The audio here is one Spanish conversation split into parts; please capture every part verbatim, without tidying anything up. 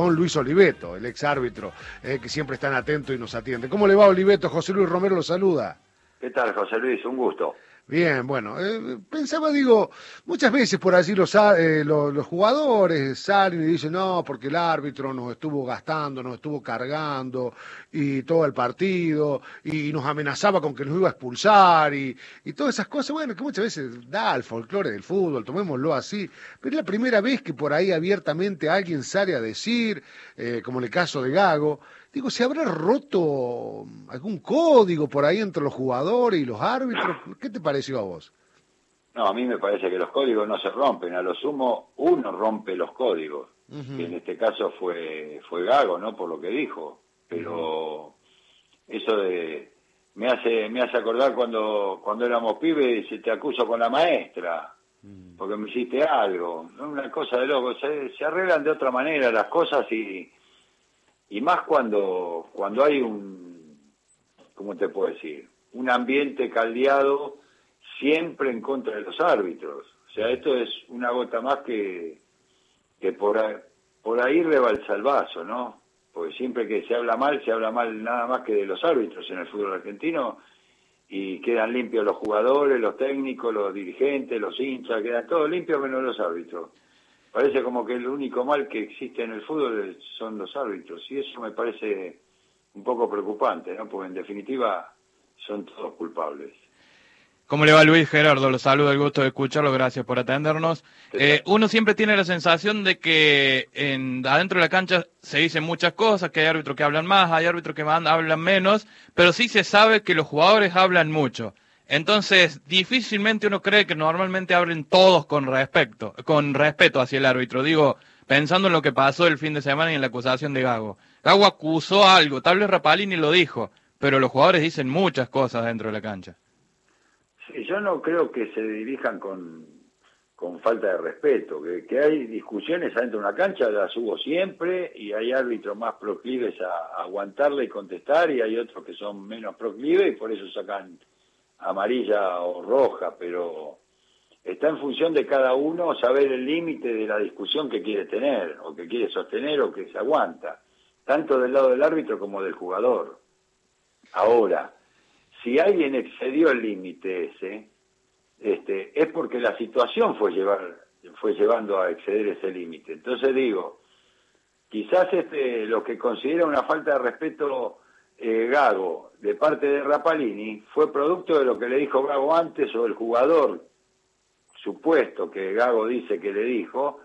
con Luis Oliveto, el ex árbitro, eh, que siempre están atentos y nos atiende. ¿Cómo le va, Oliveto? José Luis Romero lo saluda. ¿Qué tal, José Luis? Un gusto. Bien, bueno, eh, pensaba, digo, muchas veces por allí los, eh, los, los jugadores salen y dicen, no, porque el árbitro nos estuvo gastando, nos estuvo cargando, y todo el partido, y nos amenazaba con que nos iba a expulsar, y, y todas esas cosas, bueno, que muchas veces da al folclore del fútbol, tomémoslo así, pero es la primera vez que por ahí abiertamente alguien sale a decir, eh, como en el caso de Gago. Digo, ¿se habrá roto algún código por ahí entre los jugadores y los árbitros? ¿Qué te pareció a vos? No, a mí me parece que los códigos no se rompen. A lo sumo, uno rompe los códigos. Uh-huh. Que en este caso fue fue Gago, ¿no? Por lo que dijo. Pero uh-huh. eso de me hace me hace acordar cuando cuando éramos pibes y se te acuso con la maestra uh-huh. porque me hiciste algo. ¿No? Una cosa de loco. Se, se arreglan de otra manera las cosas y... Y más cuando cuando hay un, ¿cómo te puedo decir? Un ambiente caldeado siempre en contra de los árbitros. O sea, esto es una gota más que, que por, ahí, por ahí rebalsa el vaso, ¿no? Porque siempre que se habla mal, se habla mal nada más que de los árbitros en el fútbol argentino y quedan limpios los jugadores, los técnicos, los dirigentes, los hinchas, quedan todos limpios menos los árbitros. Parece como que el único mal que existe en el fútbol son los árbitros, y eso me parece un poco preocupante, ¿no? Porque en definitiva son todos culpables. ¿Cómo le va, Luis? Gerardo, lo saludo, el gusto de escucharlo, gracias por atendernos. Eh, uno siempre tiene la sensación de que en, adentro de la cancha se dicen muchas cosas, que hay árbitros que hablan más, hay árbitros que hablan menos, pero sí se sabe que los jugadores hablan mucho. Entonces, difícilmente uno cree que normalmente hablen todos con respeto, con respeto hacia el árbitro. Digo, pensando en lo que pasó el fin de semana y en la acusación de Gago. Gago acusó algo, tal vez Rapalini lo dijo, pero los jugadores dicen muchas cosas dentro de la cancha. Sí, yo no creo que se dirijan con, con falta de respeto, que, que hay discusiones adentro de una cancha, las hubo siempre, y hay árbitros más proclives a, a aguantarle y contestar, y hay otros que son menos proclives, y por eso sacan amarilla o roja, pero está en función de cada uno saber el límite de la discusión que quiere tener, o que quiere sostener, o que se aguanta, tanto del lado del árbitro como del jugador. Ahora, si alguien excedió el límite ese, este, es porque la situación fue llevar, fue llevando a exceder ese límite. Entonces digo, quizás este, lo que considera una falta de respeto Eh, Gago de parte de Rapalini fue producto de lo que le dijo Gago antes, o el jugador supuesto que Gago dice que le dijo,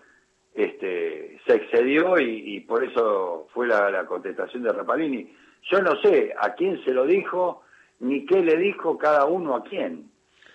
este, se excedió y, y por eso fue la, la contestación de Rapalini. Yo no sé a quién se lo dijo ni qué le dijo cada uno a quién,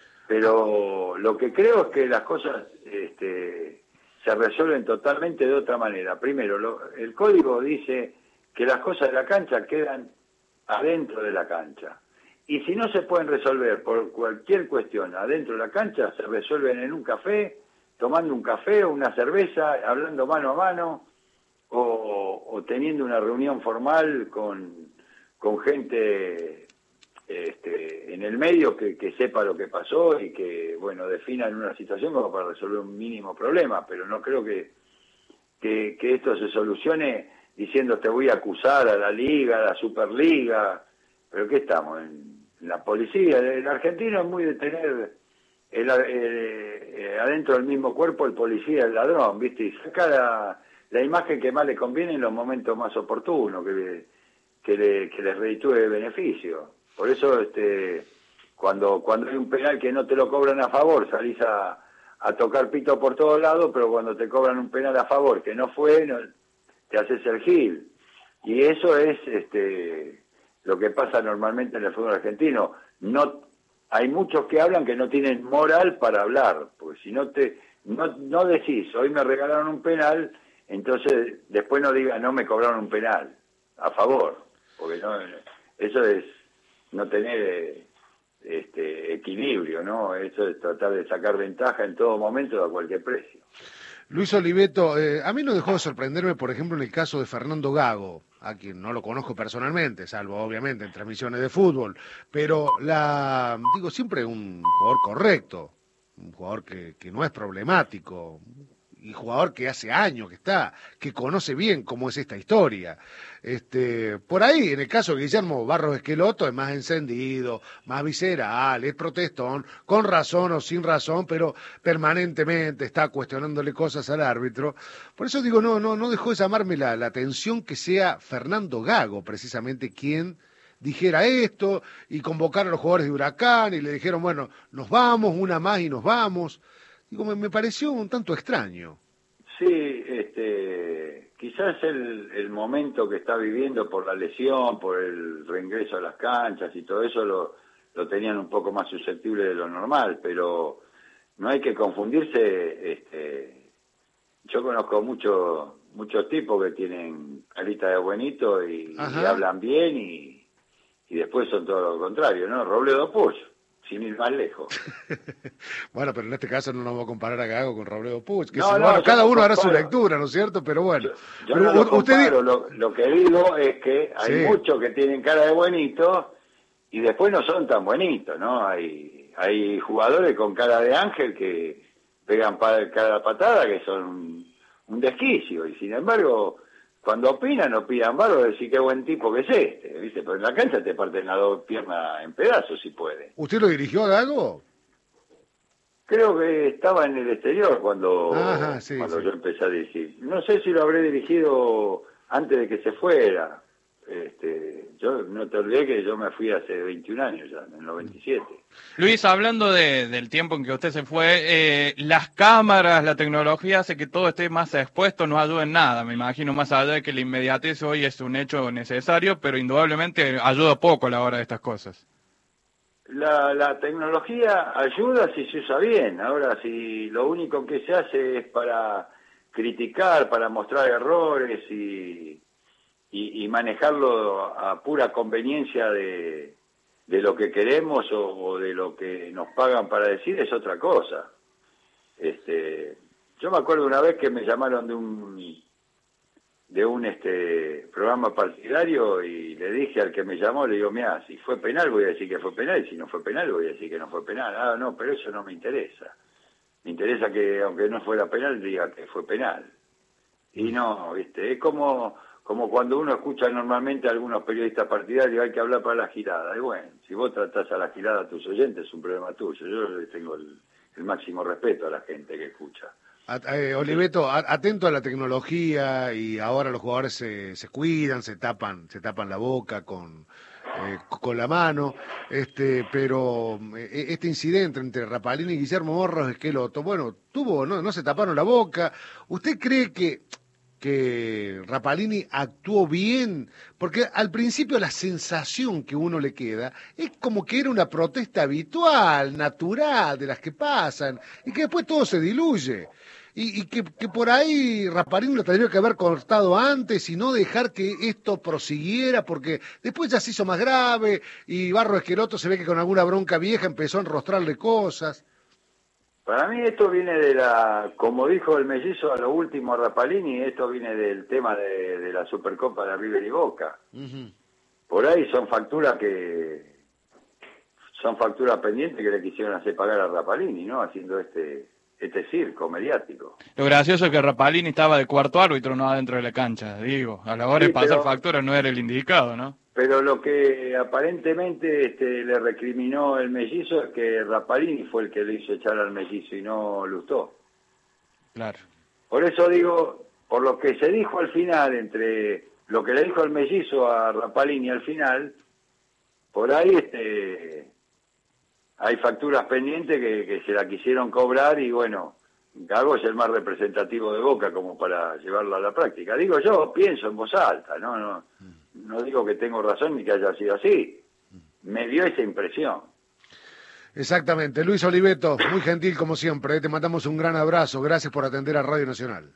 pero lo que creo es que las cosas este, se resuelven totalmente de otra manera. Primero, lo, el código dice que las cosas de la cancha quedan adentro de la cancha. Y si no se pueden resolver por cualquier cuestión adentro de la cancha, se resuelven en un café, tomando un café o una cerveza, hablando mano a mano, o, o teniendo una reunión formal con, con gente este, en el medio que, que sepa lo que pasó y que, bueno, definan una situación como para resolver un mínimo problema, pero no creo que, que, que esto se solucione diciendo te voy a acusar a la Liga, a la Superliga, pero ¿qué estamos? En, en la policía. El argentino es muy de tener el, el, el, adentro del mismo cuerpo el policía, el ladrón, ¿viste? Y saca la, la imagen que más le conviene en los momentos más oportunos, que le, que le, que le reditúe beneficio. Por eso, este, cuando, cuando hay un penal que no te lo cobran a favor, salís a, a tocar pito por todos lados, pero cuando te cobran un penal a favor que no fue, no, te haces el gil. Y eso es este lo que pasa normalmente en el fútbol argentino. No hay muchos que hablan que no tienen moral para hablar, porque si no te no, no decís, hoy me regalaron un penal, entonces después no digas, no me cobraron un penal a favor, porque no, eso es no tener este equilibrio, ¿no? Eso es tratar de sacar ventaja en todo momento a cualquier precio. Luis Oliveto, eh, a mí no dejó de sorprenderme, por ejemplo, en el caso de Fernando Gago, a quien no lo conozco personalmente, salvo obviamente en transmisiones de fútbol, pero la digo siempre un jugador correcto, un jugador que, que no es problemático, y jugador que hace años que está, que conoce bien cómo es esta historia. Este, por ahí, en el caso de Guillermo Barros Esqueloto, es más encendido, más visceral, es protestón, con razón o sin razón, pero permanentemente está cuestionándole cosas al árbitro. Por eso digo, no, no, no dejó de llamarme la, la atención que sea Fernando Gago, precisamente, quien dijera esto, y convocar a los jugadores de Huracán, y le dijeron, bueno, nos vamos, una más y nos vamos. Digo, me, me pareció un tanto extraño. Sí, este, quizás el, el momento que está viviendo por la lesión, por el reingreso a las canchas y todo eso, lo, lo tenían un poco más susceptible de lo normal, pero no hay que confundirse. Este, yo conozco muchos muchos tipos que tienen carita de buenito y, y hablan bien y y después son todo lo contrario, ¿no? Robledo Puig, sin ir más lejos. Bueno, pero en este caso no nos vamos a comparar a Gago con Robledo Puig, que no, si, no, bueno, cada no uno comparo. hará su lectura, ¿no es cierto? Pero bueno. Yo, yo no lo usted comparo, lo, lo que digo es que hay sí. muchos que tienen cara de buenito y después no son tan buenitos, ¿no? Hay, hay jugadores con cara de ángel que pegan pa, cada patada que son un, un desquicio, y sin embargo, cuando opinan, opinan barro, decir qué buen tipo que es este, ¿viste? Pero en la cancha te parten las dos piernas en pedazos si puede. ¿Usted lo dirigió a Gago? Creo que estaba en el exterior cuando, Ajá, sí, cuando sí. yo empecé a dirigir. No sé si lo habré dirigido antes de que se fuera. Este, yo no te olvidé que yo me fui hace veintiún años ya, en el noventa y siete. Luis, hablando de, del tiempo en que usted se fue, eh, las cámaras, la tecnología hace que todo esté más expuesto, no ayuda en nada, me imagino, más allá de que la inmediatez hoy es un hecho necesario, pero indudablemente ayuda poco a la hora de estas cosas. La, la tecnología ayuda si se usa bien. Ahora, si lo único que se hace es para criticar, para mostrar errores y, y, y manejarlo a pura conveniencia de, de lo que queremos o, o de lo que nos pagan para decir, es otra cosa. Este, yo me acuerdo una vez que me llamaron de un de un este programa partidario y le dije al que me llamó, le digo, mira, si fue penal voy a decir que fue penal, y si no fue penal voy a decir que no fue penal. Ah, no, pero eso no me interesa. Me interesa que, aunque no fuera penal, diga que fue penal. Y no, viste, es como, como cuando uno escucha normalmente a algunos periodistas partidarios, hay que hablar para la girada. Y bueno, si vos tratás a la girada a tus oyentes, es un problema tuyo. Yo le tengo el, el máximo respeto a la gente que escucha. Eh, Oliveto, atento a la tecnología, y ahora los jugadores se, se cuidan, se tapan, se tapan la boca con, eh, con la mano, este, pero eh, este incidente entre Rapalini y Guillermo Barros Esqueloto, bueno, tuvo, no, no se taparon la boca. ¿Usted cree que que Rapalini actuó bien? Porque al principio la sensación que uno le queda es como que era una protesta habitual, natural, de las que pasan, y que después todo se diluye. Y, y que, que por ahí Rapalini lo tendría que haber cortado antes y no dejar que esto prosiguiera, porque después ya se hizo más grave y Barros Esqueloto se ve que con alguna bronca vieja empezó a enrostrarle cosas. Para mí esto viene de la, como dijo el mellizo a lo último a Rapalini, esto viene del tema de, de la Supercopa de River y Boca. Uh-huh. Por ahí son facturas que, son facturas pendientes que le quisieron hacer pagar a Rapalini, ¿no? Haciendo este... este circo mediático. Lo gracioso es que Rapalini estaba de cuarto árbitro, no adentro de la cancha, digo. A la hora sí, de pasar pero, facturas no era el indicado, ¿no? Pero lo que aparentemente este, le recriminó el mellizo es que Rapalini fue el que le hizo echar al mellizo y no Lustó. Claro. Por eso digo, por lo que se dijo al final, entre lo que le dijo el mellizo a Rapalini al final, por ahí este... hay facturas pendientes que, que se la quisieron cobrar y bueno, Gago es el más representativo de Boca como para llevarlo a la práctica. Digo yo, pienso en voz alta, no, no, no digo que tengo razón ni que haya sido así. Me dio esa impresión. Exactamente. Luis Oliveto, muy gentil como siempre, ¿eh? Te mandamos un gran abrazo, gracias por atender a Radio Nacional.